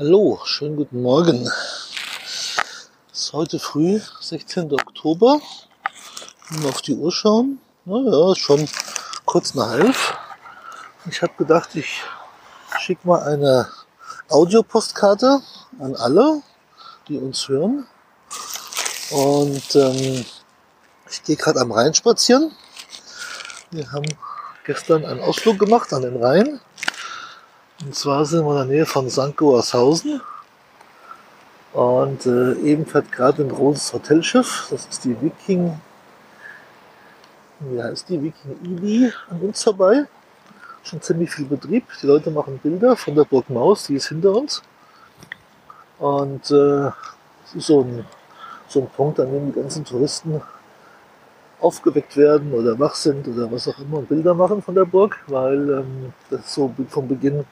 Hallo, schönen guten Morgen. Es ist heute früh, 16. Oktober. Mal auf die Uhr schauen. Naja, ist schon kurz nach 11. Ich habe gedacht, ich schicke mal eine Audiopostkarte an alle, die uns hören. Und ich gehe gerade am Rhein spazieren. Wir haben gestern einen Ausflug gemacht an den Rhein. Und zwar sind wir in der Nähe von St. Goarshausen. Und eben fährt gerade ein großes Hotelschiff, das ist die Viking, wie heißt die, Viking Ili, an uns vorbei. Schon ziemlich viel Betrieb. Die Leute machen Bilder von der Burg Maus, die ist hinter uns. Und es ist so ein Punkt, an dem die ganzen Touristen aufgeweckt werden oder wach sind oder was auch immer und Bilder machen von der Burg, weil das ist so vom Beginn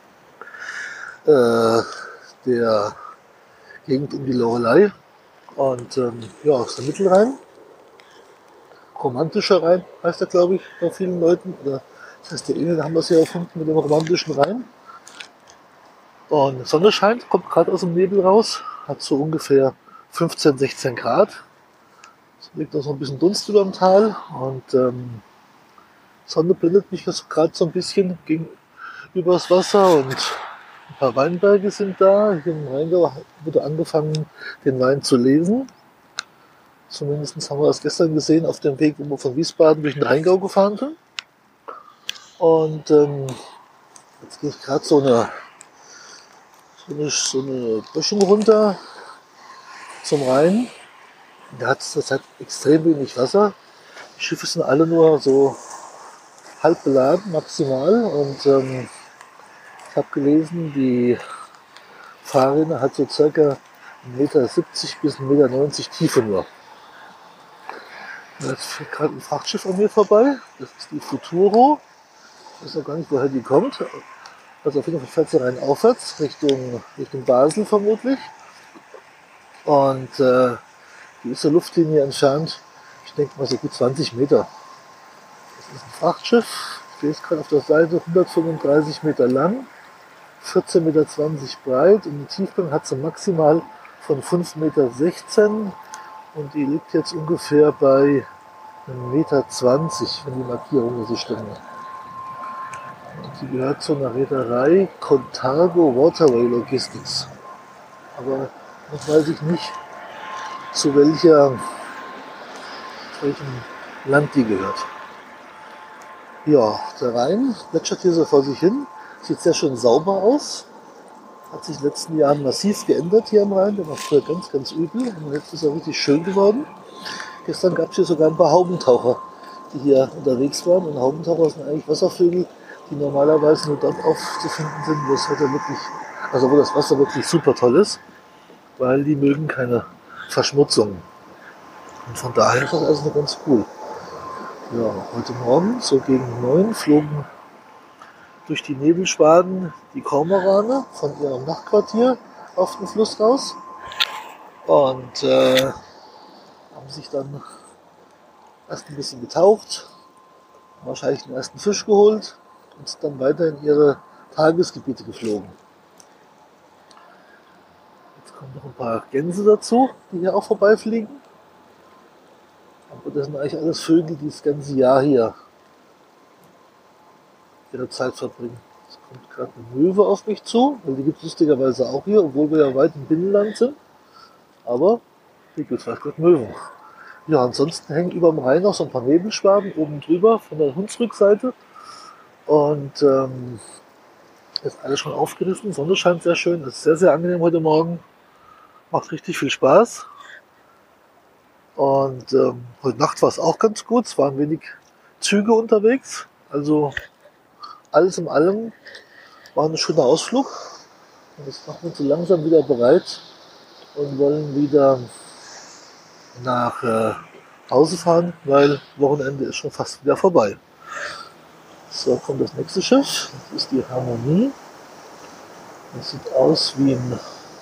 der Gegend um die Loreley. Und ja, ist der Mittelrhein. Romantischer Rhein heißt er, glaube ich, bei vielen Leuten. Oder das heißt, der Engel haben das ja erfunden mit dem romantischen Rhein. Und Sonne scheint, kommt gerade aus dem Nebel raus, hat so ungefähr 15, 16 Grad. Es liegt auch so ein bisschen Dunst über dem Tal und Sonne blendet mich jetzt gerade so ein bisschen gegenüber das Wasser und ein paar Weinberge sind da. Hier im Rheingau wurde angefangen, den Wein zu lesen. Zumindest haben wir das gestern gesehen auf dem Weg, wo wir von Wiesbaden durch den Rheingau gefahren sind. Und jetzt gehe ich gerade so eine Böschung runter zum Rhein. Da hat es zurzeit extrem wenig Wasser. Die Schiffe sind alle nur so halb beladen, maximal. Und ich habe gelesen, die Fahrrinne hat so circa 1,70 Meter bis 1,90 Meter Tiefe nur. Jetzt fährt gerade ein Frachtschiff an mir vorbei. Das ist die Futuro. Ich weiß noch gar nicht, woher die kommt. Also auf jeden Fall fährt sie rein aufwärts, Richtung Basel vermutlich. Und die ist der Luftlinie entfernt, ich denke mal so gut 20 Meter. Das ist ein Frachtschiff, ich sehe es gerade auf der Seite, 135 Meter lang, 14,20 Meter breit und die Tiefgang hat sie maximal von 5,16 Meter und die liegt jetzt ungefähr bei 1,20 Meter, wenn die Markierungen so stimmen. Und die gehört zu einer Reederei Contargo Waterway Logistics. Aber noch weiß ich nicht, zu welchem Land die gehört. Ja, der Rhein plätschert hier so vor sich hin. Sieht sehr schön sauber aus. Hat sich in den letzten Jahren massiv geändert hier am Rhein. Der war früher ganz, ganz übel. Und jetzt ist er richtig schön geworden. Gestern gab es hier sogar ein paar Haubentaucher, die hier unterwegs waren. Und Haubentaucher sind eigentlich Wasservögel, die normalerweise nur dort aufzufinden sind, wo das Wasser wirklich super toll ist. Weil die mögen keine Verschmutzung. Und von daher ist das also ganz cool. Ja, heute Morgen, so gegen 9, flogen durch die Nebelschwaden die Kormorane von ihrem Nachtquartier auf den Fluss raus und haben sich dann erst ein bisschen getaucht, wahrscheinlich den ersten Fisch geholt und sind dann weiter in ihre Tagesgebiete geflogen. Jetzt kommen noch ein paar Gänse dazu, die hier auch vorbeifliegen. Aber das sind eigentlich alles Vögel, die das ganze Jahr hier ihre Zeit verbringen. Es kommt gerade eine Möwe auf mich zu, weil die gibt es lustigerweise auch hier, obwohl wir ja weit im Binnenland sind. Aber hier gibt es vielleicht gerade Möwen. Ja, ansonsten hängen über dem Rhein noch so ein paar Nebelschwaden oben drüber von der Hunsrückseite. Und ist alles schon aufgerissen. Sonne scheint sehr schön. Es ist sehr, sehr angenehm heute Morgen. Macht richtig viel Spaß. Und heute Nacht war es auch ganz gut. Es waren wenig Züge unterwegs. Also alles in allem war ein schöner Ausflug. Und jetzt machen wir uns so langsam wieder bereit und wollen wieder nach Hause fahren, weil Wochenende ist schon fast wieder vorbei. So, kommt das nächste Schiff. Das ist die Harmonie. Das sieht aus wie ein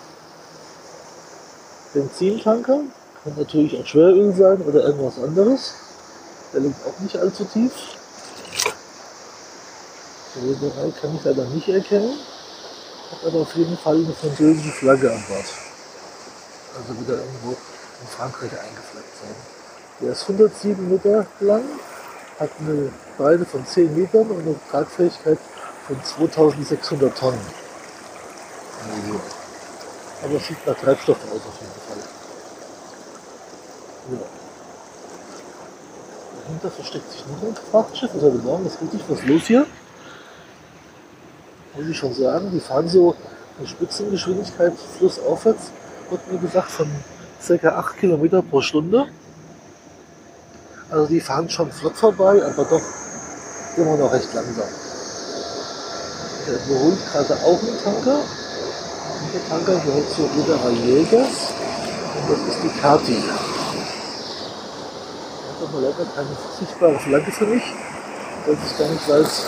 Benzintanker. Kann natürlich auch Schweröl sein oder irgendwas anderes. Der liegt auch nicht allzu tief. Die Reederei kann ich leider nicht erkennen. Hat aber auf jeden Fall eine französische Flagge an Bord. Also wieder irgendwo in Frankreich eingeflaggt sein. Der ist 107 Meter lang, hat eine Breite von 10 Metern und eine Tragfähigkeit von 2600 Tonnen. Also, aber es sieht nach Treibstoff aus auf jeden Fall. Ja. Dahinter versteckt sich noch ein Frachtschiff. Also heute Morgen ist richtig was los hier. Muss ich schon sagen, die fahren so eine Spitzengeschwindigkeit flussaufwärts, wird mir gesagt, von ca. 8 Kilometer pro Stunde. Also die fahren schon flott vorbei, aber doch immer noch recht langsam. Der überholt gerade auch einen Tanker. Und der Tanker gehört zur Reederei Jägers. Und das ist die Kati. Da hat aber leider keine sichtbare Flagge für mich, weil ich gar nicht weiß,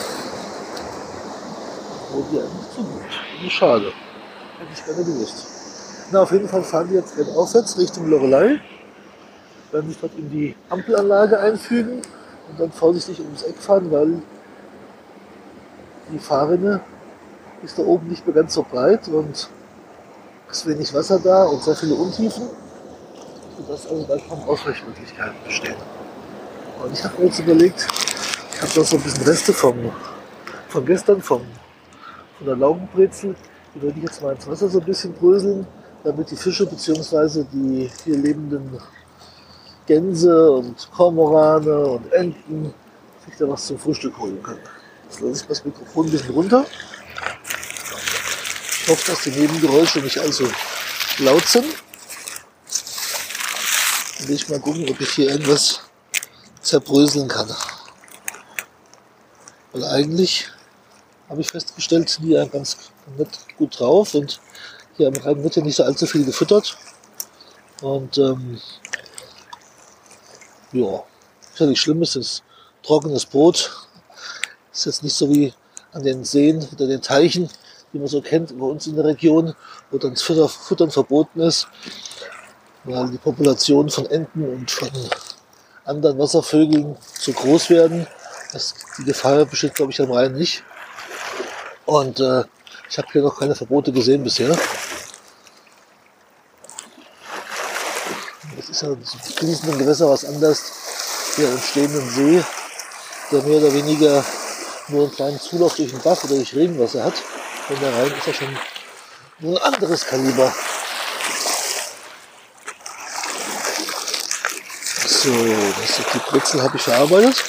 wo die eigentlich zugeht. Das ist schade. Hätte ich gerne gewusst. Na, auf jeden Fall fahren die jetzt aufwärts Richtung Loreley. Werden sich dort in die Ampelanlage einfügen und dann vorsichtig ums Eck fahren, weil die Fahrrinne ist da oben nicht mehr ganz so breit und es ist wenig Wasser da und sehr viele Untiefen, sodass also da kaum Ausweichmöglichkeiten bestehen. Und ich habe mir jetzt überlegt, ich habe noch so ein bisschen Reste von gestern, von der Laugenbrezel, die würde ich jetzt mal ins Wasser so ein bisschen bröseln, damit die Fische bzw. die hier lebenden Gänse und Kormorane und Enten sich da was zum Frühstück holen können. Jetzt lasse ich das Mikrofon ein bisschen runter. Ich hoffe, dass die Nebengeräusche nicht allzu laut sind. Dann will ich mal gucken, ob ich hier irgendwas zerbröseln kann. Weil eigentlich habe ich festgestellt, die sind ganz nett gut drauf und hier am Rhein wird ja nicht so allzu viel gefüttert. Und ja, ist ja nicht schlimm, es ist trockenes Brot. Ist jetzt nicht so wie an den Seen oder den Teichen, die man so kennt bei uns in der Region, wo dann das Futtern verboten ist, weil die Population von Enten und von anderen Wasservögeln zu groß werden. Die Gefahr besteht, glaube ich, am Rhein nicht. Und ich habe hier noch keine Verbote gesehen bisher. Das ist ja im fließenden Gewässer was anderes. Hier im stehenden See, der mehr oder weniger nur einen kleinen Zulauf durch den Bach oder durch Regenwasser hat. Und der Rhein ist ja schon ein anderes Kaliber. So, die Brezel habe ich verarbeitet.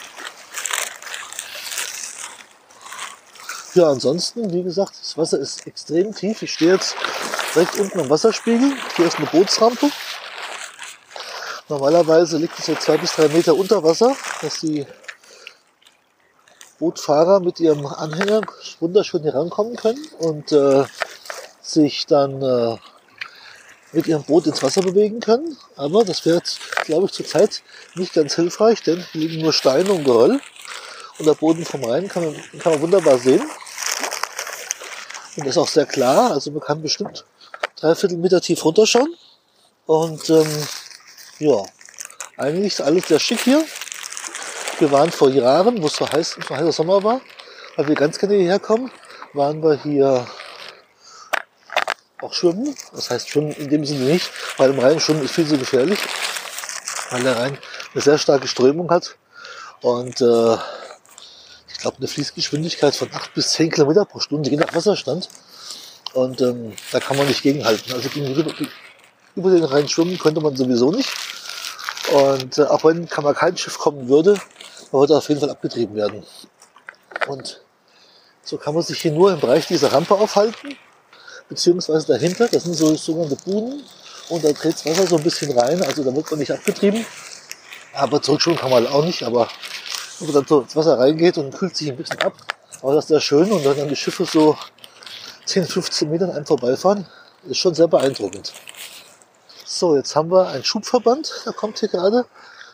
Ja, ansonsten, wie gesagt, das Wasser ist extrem tief. Ich stehe jetzt direkt unten am Wasserspiegel. Hier ist eine Bootsrampe. Normalerweise liegt es so 2 bis 3 Meter unter Wasser, dass die Bootfahrer mit ihrem Anhänger wunderschön hier rankommen können und sich dann mit ihrem Boot ins Wasser bewegen können. Aber das wäre jetzt, glaube ich, zurzeit nicht ganz hilfreich, denn hier liegen nur Steine und Geröll. Und der Boden vom Rhein kann man wunderbar sehen. Und das ist auch sehr klar, also man kann bestimmt 3/4 Meter tief runterschauen. Und ja, eigentlich ist alles sehr schick hier. Wir waren vor Jahren, wo es so heißer Sommer war, weil wir ganz gerne hierher kommen, waren wir hier auch schwimmen. Das heißt schwimmen in dem Sinne nicht, weil im Rhein schwimmen ist viel zu gefährlich, weil der Rhein eine sehr starke Strömung hat und ich glaube eine Fließgeschwindigkeit von 8 bis 10 Kilometer pro Stunde, je nach Wasserstand. Und da kann man nicht gegenhalten. Also über den Rhein schwimmen könnte man sowieso nicht. Und auch wenn kein Schiff kommen würde, würde auf jeden Fall abgetrieben werden. Und so kann man sich hier nur im Bereich dieser Rampe aufhalten, beziehungsweise dahinter, das sind so sogenannte Buden und da dreht das Wasser so ein bisschen rein, also da wird man nicht abgetrieben. Aber zurückschwimmen kann man auch nicht, aber wenn man dann so ins Wasser reingeht und kühlt sich ein bisschen ab, aber das ist sehr schön und dann die Schiffe so 10, 15 Meter an einem vorbeifahren, ist schon sehr beeindruckend. So, jetzt haben wir einen Schubverband, der kommt hier gerade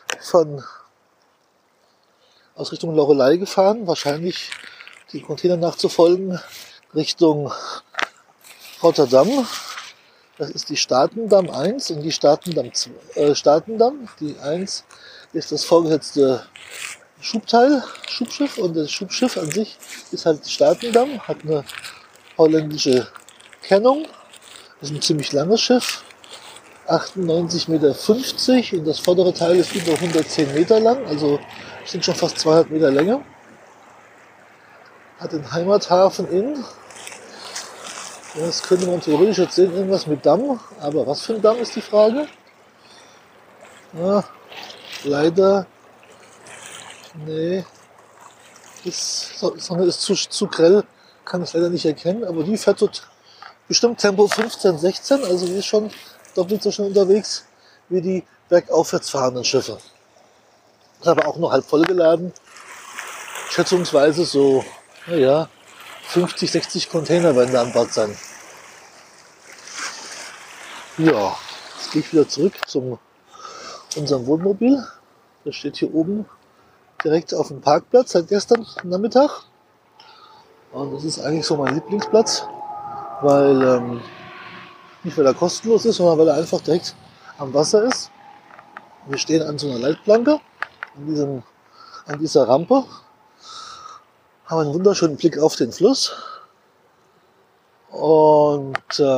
aus Richtung Loreley gefahren, wahrscheinlich die Container nachzufolgen, Richtung Rotterdam. Das ist die Staatendamm 1 und die Staatendamm 2. Die 1 ist das vorgesetzte Schubschiff und das Schubschiff an sich ist halt Staatendamm, hat eine holländische Kennung. Das ist ein ziemlich langes Schiff, 98,50 Meter und das vordere Teil ist über 110 Meter lang, also sind schon fast 200 Meter Länge. Hat den Heimathafen in, das könnte man theoretisch jetzt sehen, irgendwas mit Damm, aber was für ein Damm ist die Frage? Ja, leider, nee, Sonne ist zu grell, kann ich leider nicht erkennen, aber die fährt dort bestimmt Tempo 15, 16, also die ist schon doppelt so schnell unterwegs wie die bergaufwärts fahrenden Schiffe. Ist aber auch nur halb voll geladen, schätzungsweise so, naja, 50, 60 Container werden da an Bord sein. Ja, jetzt gehe ich wieder zurück zu unserem Wohnmobil. Das steht hier oben direkt auf dem Parkplatz seit gestern Nachmittag. Und das ist eigentlich so mein Lieblingsplatz, weil nicht weil er kostenlos ist, sondern weil er einfach direkt am Wasser ist. Wir stehen an so einer Leitplanke, an dieser Rampe, haben einen wunderschönen Blick auf den Fluss. Und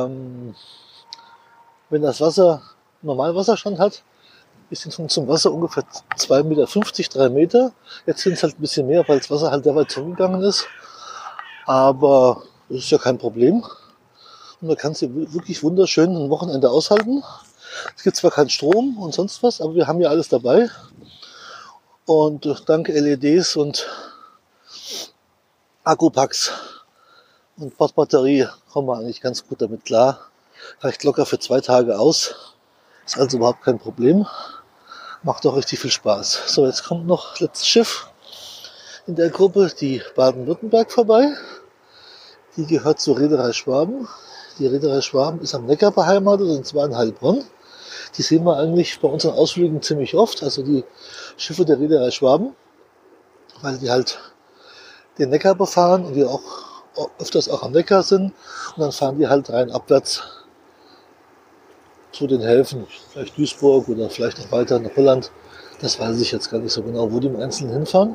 wenn das Wasser Normalwasserstand hat, ist zum Wasser ungefähr 2,50 Meter, 3 Meter. Jetzt sind es halt ein bisschen mehr, weil das Wasser halt sehr weit zurückgegangen ist. Aber das ist ja kein Problem. Und man kann es hier wirklich wunderschön ein Wochenende aushalten. Es gibt zwar keinen Strom und sonst was, aber wir haben ja alles dabei. Und dank LEDs und Akkupacks und Batterie kommen wir eigentlich ganz gut damit klar. Reicht locker für 2 Tage aus. Ist also überhaupt kein Problem. Macht auch richtig viel Spaß. So, jetzt kommt noch das letzte Schiff in der Gruppe, die Baden-Württemberg, vorbei. Die gehört zur Reederei Schwaben. Die Reederei Schwaben ist am Neckar beheimatet, und zwar in Heilbronn. Die sehen wir eigentlich bei unseren Ausflügen ziemlich oft, also die Schiffe der Reederei Schwaben, weil die halt den Neckar befahren und die auch öfters auch am Neckar sind. Und dann fahren die halt rein abwärts zu den Häfen, vielleicht Duisburg oder vielleicht noch weiter nach Holland. Das weiß ich jetzt gar nicht so genau, wo die im Einzelnen hinfahren.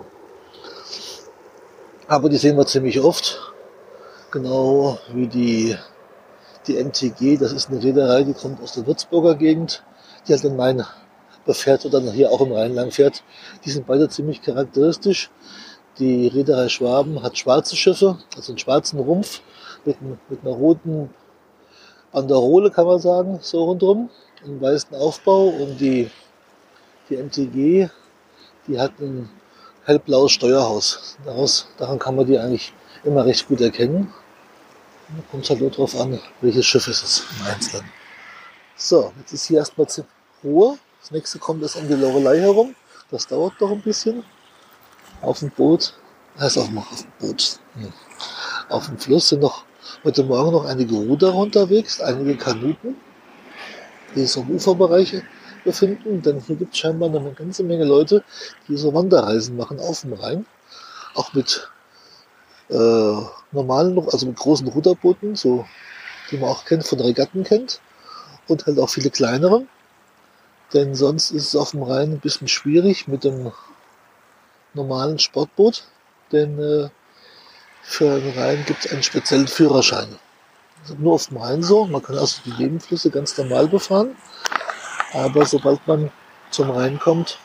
Aber die sehen wir ziemlich oft. Genau wie die MTG, das ist eine Reederei, die kommt aus der Würzburger Gegend, die halt den Main befährt oder hier auch im Rheinland fährt. Die sind beide ziemlich charakteristisch. Die Reederei Schwaben hat schwarze Schiffe, also einen schwarzen Rumpf mit einer roten Banderole, kann man sagen, so rundherum, einen weißen Aufbau, und die MTG, die hat ein hellblaues Steuerhaus. Daran kann man die eigentlich immer recht gut erkennen. Da kommt es halt nur darauf an, welches Schiff ist es im Einzelnen. So, jetzt ist hier erstmal Ruhe. Das nächste kommt ist um die Lorelei herum. Das dauert noch ein bisschen. Auf dem Boot, auf dem Fluss sind heute Morgen noch einige Ruderer unterwegs, einige Kanuten, die sich im Uferbereich befinden, denn hier gibt es scheinbar noch eine ganze Menge Leute, die so Wanderreisen machen auf dem Rhein, auch mit normalen, also mit großen Ruderbooten, so die man auch kennt, von Regatten kennt, und halt auch viele kleinere, denn sonst ist es auf dem Rhein ein bisschen schwierig mit dem normalen Sportboot, denn für den Rhein gibt es einen speziellen Führerschein. Das ist nur auf dem Rhein so, man kann also die Nebenflüsse ganz normal befahren, aber sobald man zum Rhein kommt,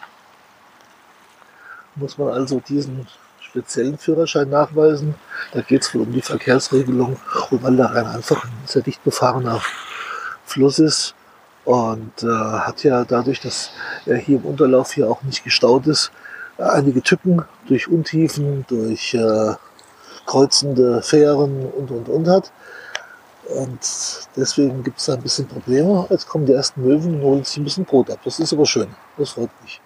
muss man also diesen speziellen Führerschein nachweisen. Da geht es wohl um die Verkehrsregelung, und weil der Rhein einfach ein sehr dicht befahrener Fluss ist und hat ja dadurch, dass er hier im Unterlauf hier auch nicht gestaut ist, einige Tücken durch Untiefen, durch kreuzende Fähren und hat. Und deswegen gibt es da ein bisschen Probleme. Jetzt kommen die ersten Möwen und holen sich ein bisschen Brot ab. Das ist aber schön. Das freut mich.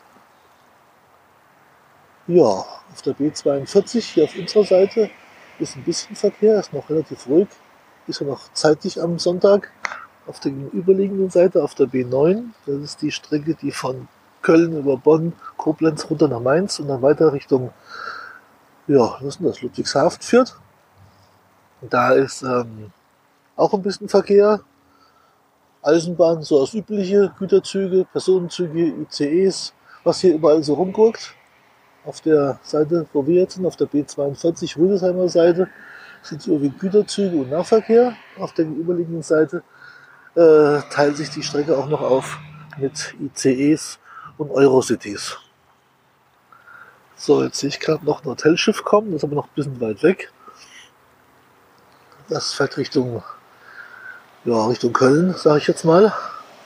Ja, auf der B42 hier auf unserer Seite ist ein bisschen Verkehr, ist noch relativ ruhig. Ist ja noch zeitig am Sonntag. Auf der gegenüberliegenden Seite, auf der B9, das ist die Strecke, die von Köln über Bonn, Koblenz runter nach Mainz und dann weiter Richtung, ja, was ist denn das, Ludwigshafen führt. Und da ist auch ein bisschen Verkehr. Eisenbahn, so das übliche, Güterzüge, Personenzüge, ICEs, was hier überall so rumguckt. Auf der Seite, wo wir jetzt sind, auf der B42 Rüdesheimer Seite, sind hier wie Güterzüge und Nahverkehr. Auf der gegenüberliegenden Seite teilt sich die Strecke auch noch auf mit ICEs und Eurocities. So, jetzt sehe ich gerade noch ein Hotelschiff kommen, das ist aber noch ein bisschen weit weg. Das fährt Richtung Köln, sage ich jetzt mal.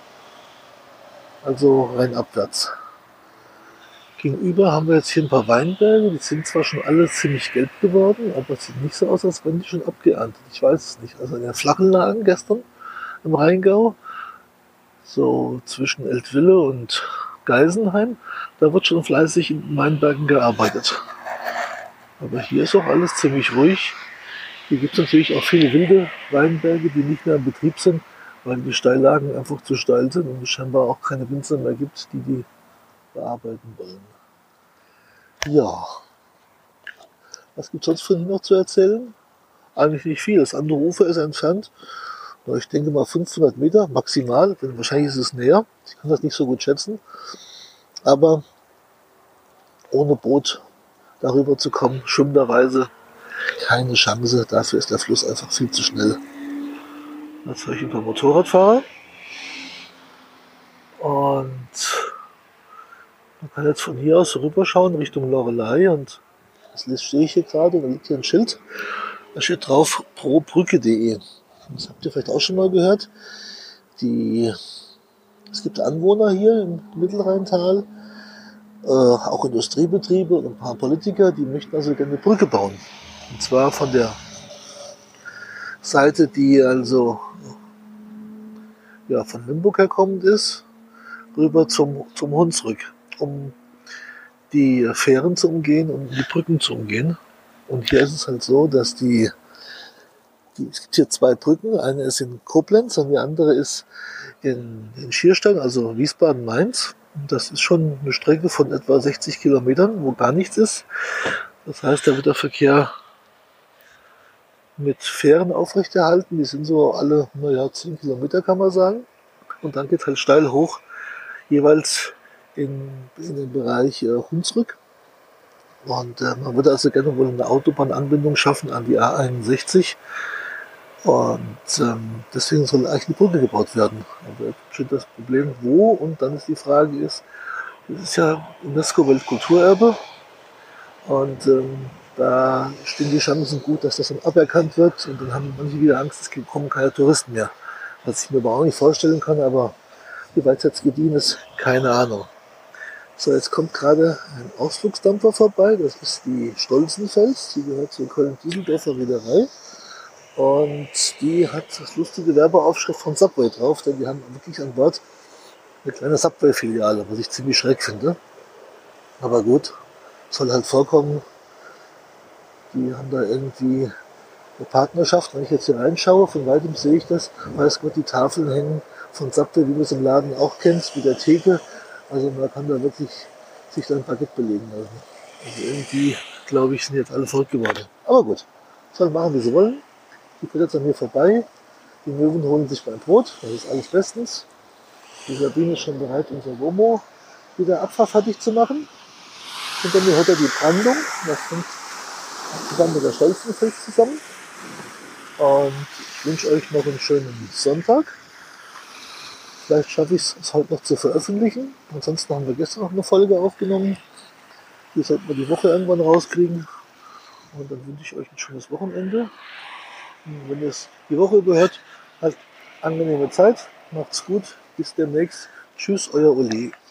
Also rein abwärts. Gegenüber haben wir jetzt hier ein paar Weinberge, die sind zwar schon alle ziemlich gelb geworden, aber es sieht nicht so aus, als wären die schon abgeerntet. Ich weiß es nicht. Also in den flachen Lagen gestern im Rheingau, so zwischen Eltville und Geisenheim, da wird schon fleißig in Weinbergen gearbeitet. Aber hier ist auch alles ziemlich ruhig. Hier gibt es natürlich auch viele wilde Weinberge, die nicht mehr in Betrieb sind, weil die Steillagen einfach zu steil sind und es scheinbar auch keine Winzer mehr gibt, die bearbeiten wollen. Ja, was gibt es sonst von hier noch zu erzählen? Eigentlich nicht viel. Das andere Ufer ist entfernt, ich denke mal 500 Meter maximal, denn wahrscheinlich ist es näher. Ich kann das nicht so gut schätzen. Aber ohne Boot darüber zu kommen, schwimmenderweise, keine Chance. Dafür ist der Fluss einfach viel zu schnell. Jetzt höre ich ein paar Motorradfahrer. Und man kann jetzt von hier aus rüberschauen Richtung Loreley. Und das stehe ich hier gerade und da liegt hier ein Schild. Da steht drauf probrücke.de. Das habt ihr vielleicht auch schon mal gehört. Es gibt Anwohner hier im Mittelrheintal, auch Industriebetriebe und ein paar Politiker, die möchten also gerne eine Brücke bauen. Und zwar von der Seite, die also von Limburg herkommend ist, rüber zum Hunsrück, um die Fähren zu umgehen und die Brücken zu umgehen. Und hier ist es halt so, dass es gibt hier zwei Brücken. Eine ist in Koblenz und die andere ist in Schierstein, also Wiesbaden-Mainz. Das ist schon eine Strecke von etwa 60 Kilometern, wo gar nichts ist. Das heißt, da wird der Verkehr mit Fähren aufrechterhalten. Die sind so alle 10 Kilometer, kann man sagen. Und dann geht es halt steil hoch, jeweils in den Bereich Hunsrück. Und man würde also gerne wohl eine Autobahnanbindung schaffen an die A61. Und deswegen soll eigentlich eine Brücke gebaut werden. Aber jetzt steht das Problem, wo? Und dann ist die Frage, es ist ja UNESCO-Weltkulturerbe. Und da stehen die Chancen gut, dass das dann aberkannt wird. Und dann haben manche wieder Angst, es kommen keine Touristen mehr. Was ich mir aber auch nicht vorstellen kann, aber wie weit es jetzt gediehen ist, keine Ahnung. So, jetzt kommt gerade ein Ausflugsdampfer vorbei. Das ist die Stolzenfels. Die gehört zur Köln-Düsseldorfer Reederei. Und die hat das lustige Werbeaufschrift von Subway drauf, denn die haben wirklich an Bord eine kleine Subway-Filiale, was ich ziemlich schräg finde. Aber gut, soll halt vorkommen. Die haben da irgendwie eine Partnerschaft. Wenn ich jetzt hier reinschaue, von weitem sehe ich das, weiß Gott, die Tafeln hängen von Subway, wie man es im Laden auch kennt, mit der Theke. Also man kann da wirklich sich da ein Baguette belegen lassen. Also irgendwie, glaube ich, sind jetzt alle verrückt geworden. Aber gut, sollen machen, wie sie wollen. Die fährt jetzt an mir vorbei. Die Möwen holen sich mein Brot. Das ist alles bestens. Die Sabine ist schon bereit, unser Womo wieder abfahrfertig zu machen. Hinter mir hört er die Brandung. Das hängt zusammen mit der Stolzenfels zusammen. Und ich wünsche euch noch einen schönen Sonntag. Vielleicht schaffe ich es heute noch zu veröffentlichen. Ansonsten haben wir gestern noch eine Folge aufgenommen. Die sollten wir die Woche irgendwann rauskriegen. Und dann wünsche ich euch ein schönes Wochenende. Und wenn ihr es die Woche überhört, halt angenehme Zeit. Macht's gut. Bis demnächst. Tschüss, euer Uli.